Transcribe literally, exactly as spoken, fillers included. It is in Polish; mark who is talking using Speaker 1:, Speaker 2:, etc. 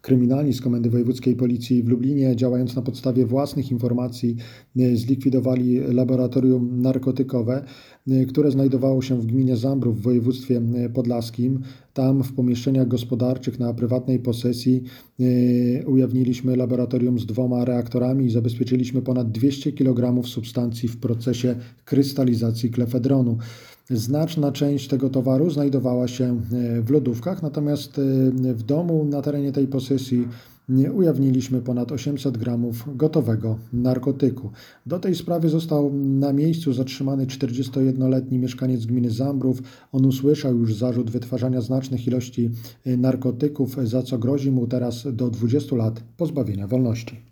Speaker 1: kryminalni z Komendy Wojewódzkiej Policji w Lublinie, działając na podstawie własnych informacji, zlikwidowali laboratorium narkotykowe, które znajdowało się w gminie Zambrów w województwie podlaskim. Tam w pomieszczeniach gospodarczych na prywatnej posesji ujawniliśmy laboratorium z dwoma reaktorami i zabezpieczyliśmy ponad dwieście kilogramów substancji w procesie krystalizacji klefedronu. Znaczna część tego towaru znajdowała się w lodówkach, natomiast w domu na terenie tej posesji ujawniliśmy ponad osiemset gramów gotowego narkotyku. Do tej sprawy został na miejscu zatrzymany czterdziestojednoletni mieszkaniec gminy Zambrów. On usłyszał już zarzut wytwarzania znacznych ilości narkotyków, za co grozi mu teraz do dwudziestu lat pozbawienia wolności.